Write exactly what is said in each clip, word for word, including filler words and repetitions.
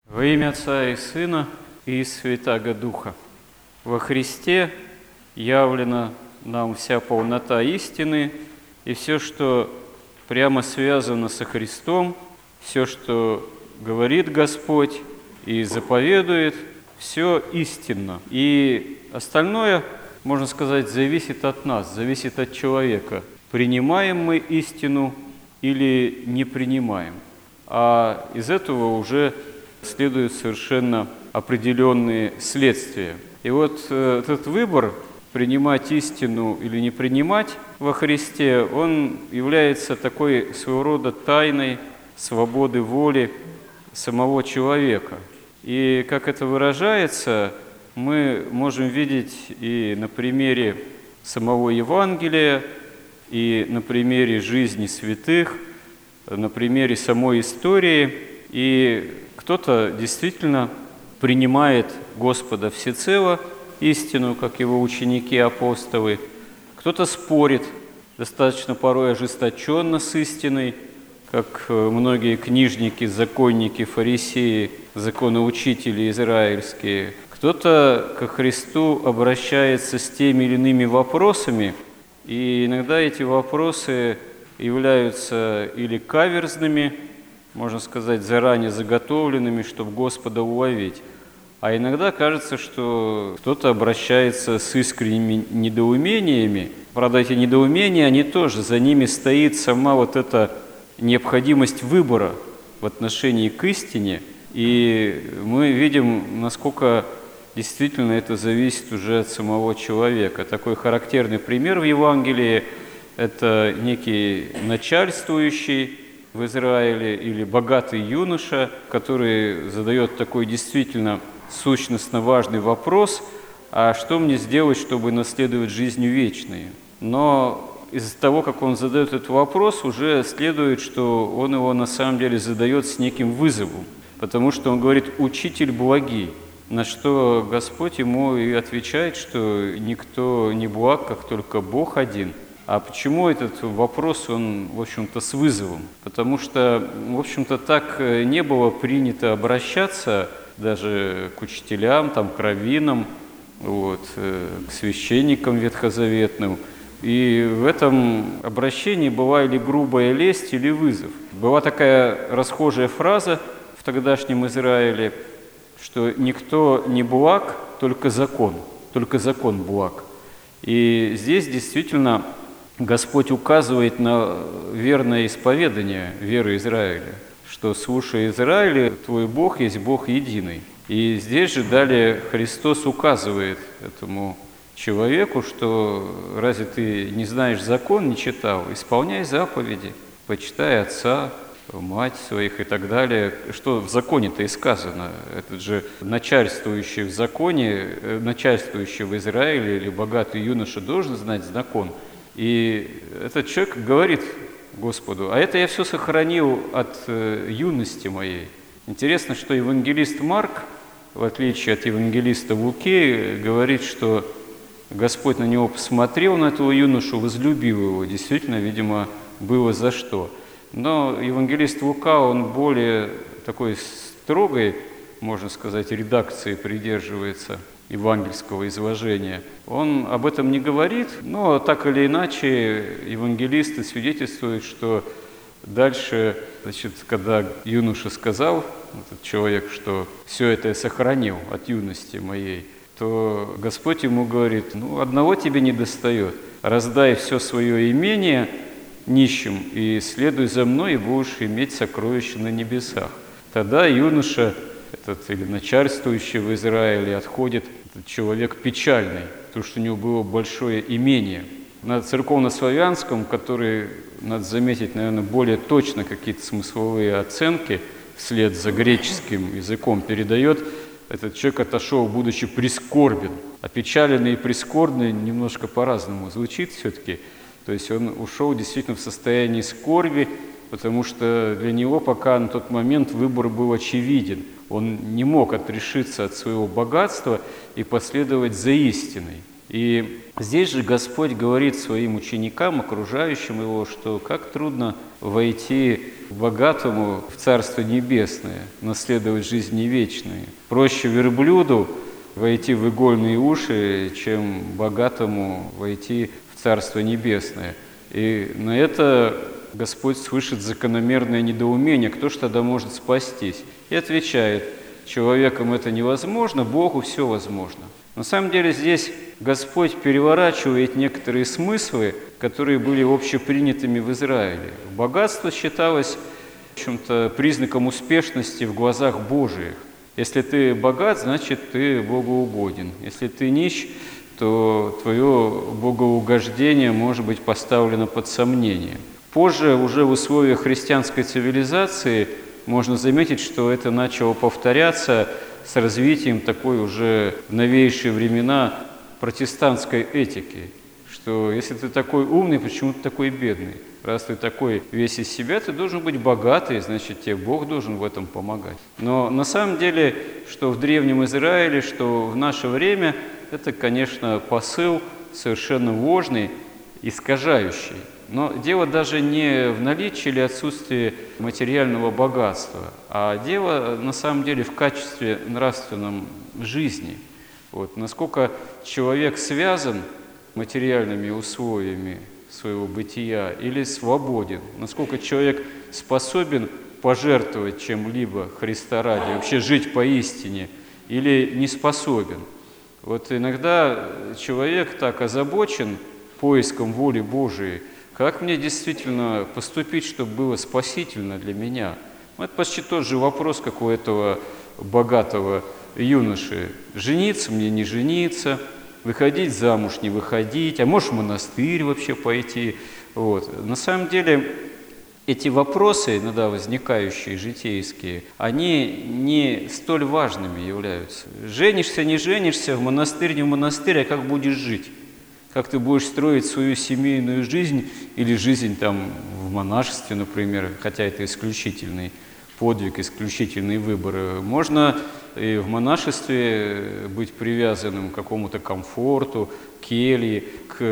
Во имя Отца и Сына и Святаго Духа. Во Христе явлена нам вся полнота истины, и все, что прямо связано со Христом, все, что говорит Господь и заповедует, все истинно. И остальное, можно сказать, зависит от нас, зависит от человека. Принимаем мы истину или не принимаем. А из этого уже следуют совершенно определенные следствия. И вот э, этот выбор, принимать истину или не принимать во Христе, он является такой своего рода тайной свободы воли самого человека. И как это выражается, мы можем видеть и на примере самого Евангелия, и на примере жизни святых, на примере самой истории. И кто-то действительно принимает Господа всецело, истину, как его ученики-апостолы. Кто-то спорит, достаточно порой ожесточенно с истиной, как многие книжники, законники, фарисеи, законоучители израильские. Кто-то ко Христу обращается с теми или иными вопросами, и иногда эти вопросы являются или каверзными, можно сказать, заранее заготовленными, чтобы Господа уловить. А иногда кажется, что кто-то обращается с искренними недоумениями. Правда, эти недоумения, они тоже, за ними стоит сама вот эта необходимость выбора в отношении к истине. И мы видим, насколько действительно это зависит уже от самого человека. Такой характерный пример в Евангелии – это некий начальствующий в Израиле или богатый юноша, который задает такой действительно сущностно важный вопрос: а что мне сделать, чтобы наследовать жизнью вечной? Но из-за того, как он задает этот вопрос, уже следует, что он его на самом деле задает с неким вызовом, потому что он говорит: «Учитель благий», на что Господь ему и отвечает, что никто не благ, как только Бог один. А почему этот вопрос, он, в общем-то, с вызовом? Потому что, в общем-то, так не было принято обращаться даже к учителям, там, к раввинам, вот, к священникам ветхозаветным. И в этом обращении была или грубая лесть, или вызов. Была такая расхожая фраза в тогдашнем Израиле, что никто не благ, только закон, только закон благ. И здесь действительно Господь указывает на верное исповедание веры Израиля, что «слушай, Израиль, твой Бог есть Бог единый». И здесь же далее Христос указывает этому человеку, что разве ты не знаешь закон, не читал, исполняй заповеди, почитай отца, мать своих и так далее. Что в законе-то и сказано? Этот же начальствующий в законе, начальствующий в Израиле или богатый юноша должен знать закон. И этот человек говорит Господу: а это я все сохранил от э, юности моей. Интересно, что евангелист Марк, в отличие от евангелиста Луки, говорит, что Господь на него посмотрел, на этого юношу, возлюбил его. Действительно, видимо, было за что. Но евангелист Лука, он более такой строгой, можно сказать, редакции придерживается евангельского изложения. Он об этом не говорит, но так или иначе евангелисты свидетельствуют, что дальше, значит, когда юноша сказал, этот человек, что все это я сохранил от юности моей, то Господь ему говорит: ну, одного тебе не достает, раздай все свое имение нищим и следуй за мной, и будешь иметь сокровища на небесах. Тогда юноша, этот или начальствующий в Израиле, отходит, этот человек печальный, потому что у него было большое имение. На церковнославянском, который, надо заметить, наверное, более точно какие-то смысловые оценки вслед за греческим языком передает, этот человек отошел, будучи прискорбен. Опечаленный и прискорбный немножко по-разному звучит все-таки. То есть он ушел действительно в состоянии скорби, потому что для него пока на тот момент выбор был очевиден. Он не мог отрешиться от своего богатства и последовать за истиной. И здесь же Господь говорит своим ученикам, окружающим его, что как трудно войти богатому в Царство Небесное, наследовать жизни вечные. Проще верблюду войти в игольные уши, чем богатому войти в Царство Небесное. И на это Господь слышит закономерное недоумение, кто ж тогда может спастись? И отвечает: человеком это невозможно, Богу все возможно. На самом деле здесь Господь переворачивает некоторые смыслы, которые были общепринятыми в Израиле. Богатство считалось, в общем-то, признаком успешности в глазах Божиих. Если ты богат, значит, ты богоугоден. Если ты нищ, то твое богоугождение может быть поставлено под сомнение. Позже, уже в условиях христианской цивилизации, можно заметить, что это начало повторяться с развитием такой уже в новейшие времена протестантской этики, что если ты такой умный, почему ты такой бедный? Раз ты такой весь из себя, ты должен быть богатый, значит, тебе Бог должен в этом помогать. Но на самом деле, что в Древнем Израиле, что в наше время, это, конечно, посыл совершенно ложный, искажающий. Но дело даже не в наличии или отсутствии материального богатства, а дело на самом деле в качестве нравственной жизни. Вот. Насколько человек связан материальными условиями своего бытия или свободен, насколько человек способен пожертвовать чем-либо Христа ради, вообще жить поистине, или не способен. Вот иногда человек так озабочен поиском воли Божией, как мне действительно поступить, чтобы было спасительно для меня? Это почти тот же вопрос, как у этого богатого юноши. Жениться мне, не жениться, выходить замуж, не выходить, а может в монастырь вообще пойти. Вот. На самом деле эти вопросы, иногда возникающие, житейские, они не столь важными являются. Женишься, не женишься, в монастырь, не в монастырь, а как будешь жить? Как ты будешь строить свою семейную жизнь или жизнь там в монашестве, например, хотя это исключительный подвиг, исключительный выбор. Можно и в монашестве быть привязанным к какому-то комфорту, келье,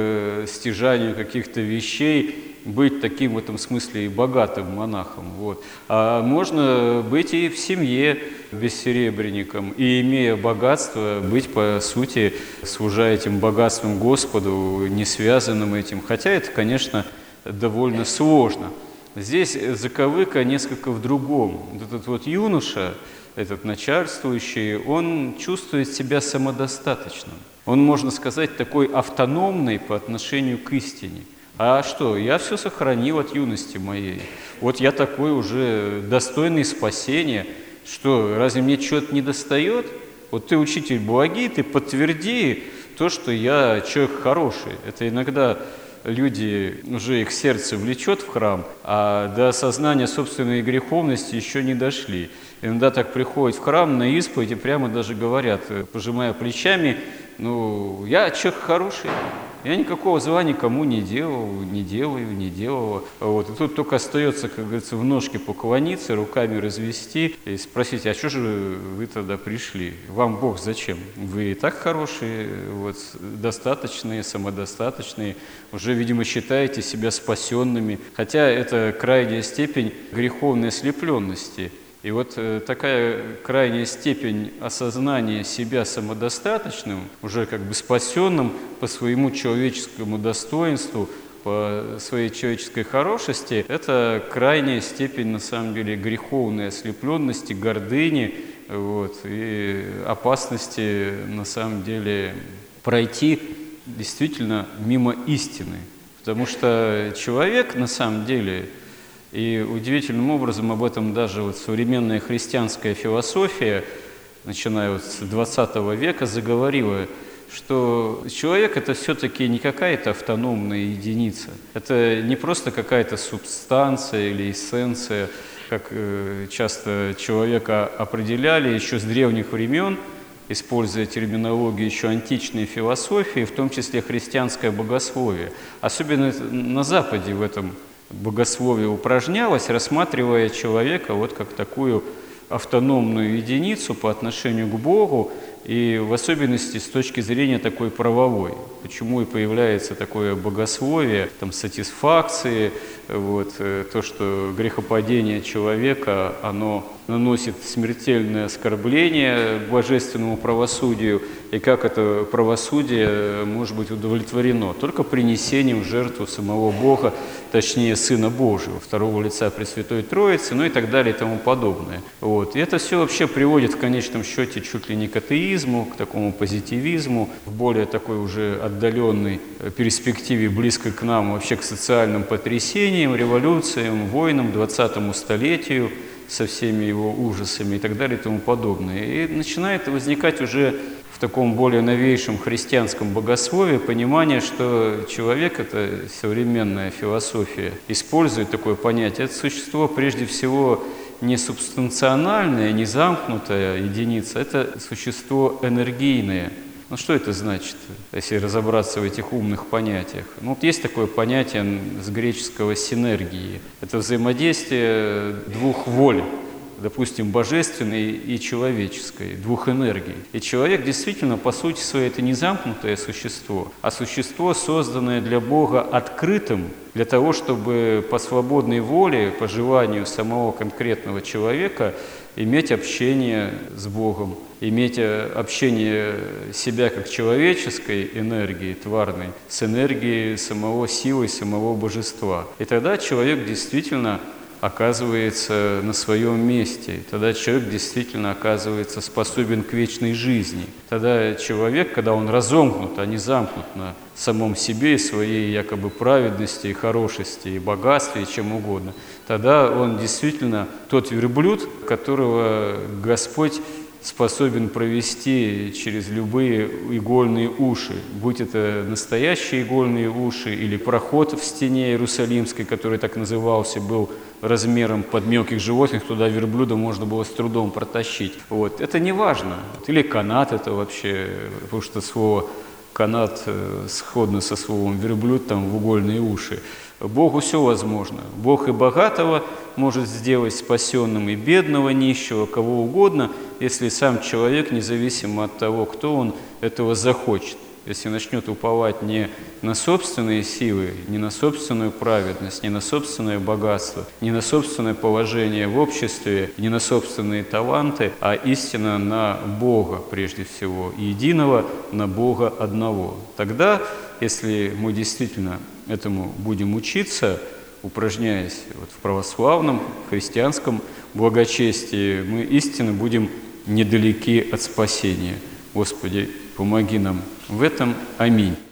к стяжанию каких-то вещей, быть таким в этом смысле и богатым монахом. Вот. А можно быть и в семье бессеребренником, и, имея богатство, быть, по сути, служа этим богатством Господу, не связанным этим. Хотя это, конечно, довольно сложно. Здесь заковыка несколько в другом. Вот этот вот юноша, этот начальствующий, он чувствует себя самодостаточным. Он, можно сказать, такой автономный по отношению к истине. А что, я все сохранил от юности моей. Вот я такой уже достойный спасения. Что, разве мне чего-то не достает? Вот ты, учитель благий, ты подтверди то, что я человек хороший. Это иногда люди, уже их сердце влечет в храм, а до осознания собственной греховности еще не дошли. Иногда так приходят в храм на исповедь и прямо даже говорят, пожимая плечами: ну, я человек хороший, я никакого зла никому не делал, не делаю, не делала. Вот. И тут только остается, как говорится, в ножки поклониться, руками развести и спросить: а что же вы тогда пришли? Вам Бог зачем? Вы и так хорошие, вот, достаточные, самодостаточные, уже, видимо, считаете себя спасенными. Хотя это крайняя степень греховной ослепленности. И вот э, такая крайняя степень осознания себя самодостаточным, уже как бы спасенным по своему человеческому достоинству, по своей человеческой хорошести, это крайняя степень, на самом деле, греховной ослепленности, гордыни, вот, и опасности, на самом деле, пройти действительно мимо истины. Потому что человек, на самом деле, и удивительным образом об этом даже вот современная христианская философия, начиная вот с двадцатого века, заговорила, что человек – это все-таки не какая-то автономная единица, это не просто какая-то субстанция или эссенция, как часто человека определяли еще с древних времен, используя терминологию еще античной философии, в том числе христианское богословие. Особенно на Западе в этом богословие упражнялось, рассматривая человека вот как такую автономную единицу по отношению к Богу, и в особенности с точки зрения такой правовой. Почему и появляется такое богословие, там, сатисфакции, вот, то, что грехопадение человека, оно наносит смертельное оскорбление божественному правосудию, и как это правосудие может быть удовлетворено? Только принесением в жертву самого Бога, точнее Сына Божьего, второго лица Пресвятой Троицы, ну и так далее и тому подобное. Вот. И это все вообще приводит в конечном счете чуть ли не к атеизму, к такому позитивизму, в более такой уже отдаленной перспективе, близкой к нам, вообще к социальным потрясениям, революциям, войнам, двадцатому столетию, со всеми его ужасами и так далее и тому подобное. И начинает возникать уже в таком более новейшем христианском богословии понимание, что человек, это современная философия, использует такое понятие. Это существо прежде всего не субстанциональная, не замкнутая единица, это существо энергийное. Ну что это значит, если разобраться в этих умных понятиях? Ну вот есть такое понятие с греческого синергии. Это взаимодействие двух воль, допустим, божественной и человеческой, двух энергий. И человек действительно, по сути своей, это не замкнутое существо, а существо, созданное для Бога открытым, для того, чтобы по свободной воле, по желанию самого конкретного человека иметь общение с Богом, иметь общение себя как человеческой энергии, тварной, с энергией самого силы, самого божества. И тогда человек действительно оказывается на своем месте. Тогда человек действительно оказывается способен к вечной жизни. Тогда человек, когда он разомкнут, а не замкнут на самом себе и своей якобы праведности, и хорошести, и богатстве, и чем угодно, тогда он действительно тот верблюд, которого Господь способен провести через любые игольные уши, будь это настоящие игольные уши или проход в стене Иерусалимской, который так назывался, был размером под мелких животных, туда верблюда можно было с трудом протащить. Вот. Это не важно. Или канат это вообще, потому что слово канат сходно со словом верблюд, там в угольные уши. Богу все возможно. Бог и богатого может сделать спасенным, и бедного, нищего, кого угодно, если сам человек, независимо от того, кто он, этого захочет. Если начнет уповать не на собственные силы, не на собственную праведность, не на собственное богатство, не на собственное положение в обществе, не на собственные таланты, а истинно на Бога прежде всего, и единого на Бога одного. Тогда, если мы действительно этому будем учиться, упражняясь вот в православном, христианском благочестии, мы истинно будем недалеки от спасения. Господи, помоги нам в этом. Аминь.